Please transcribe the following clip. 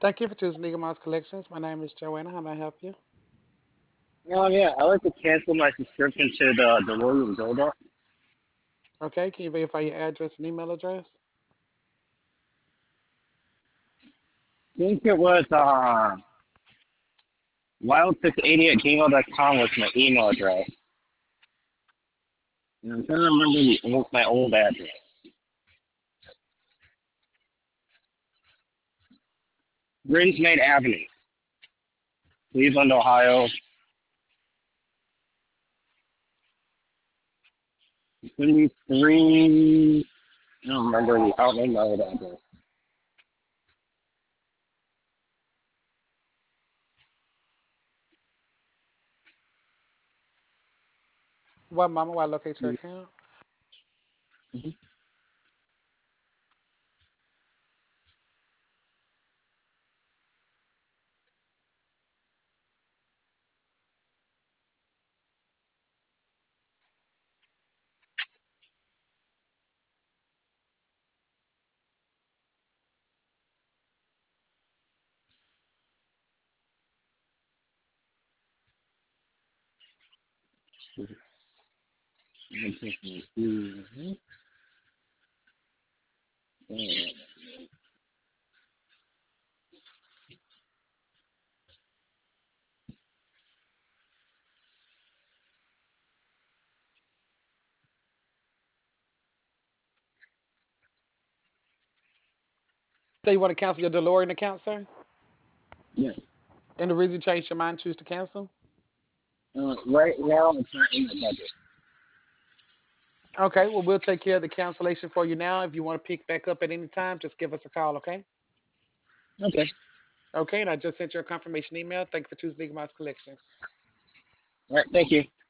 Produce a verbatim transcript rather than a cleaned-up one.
Thank you for choosing Legal Mouse Collections. My name is Joanna. How may I help you? Oh yeah, I like to cancel my subscription to the the William Zelda. Okay, can you verify your address and email address? I think it was uh wild six eighty at gmail dot com was my email address. And I'm trying to remember the old, my old address. Grinchmaid Avenue, Cleveland, Ohio. Three. I don't remember the I don't remember my old address. One moment while I locate your account. Mhm. Mhm. So you want to cancel your DeLorean account, sir? Yeah. And the reason you changed your mind, choose to cancel? Uh, right now it's not in the budget. Okay, well, we'll take care of the cancellation for you now. If you want to pick back up at any time, just give us a call, okay? Okay. Okay, and I just sent you a confirmation email. Thank you for choosing Legal Mouse Collections. All right. Thank you.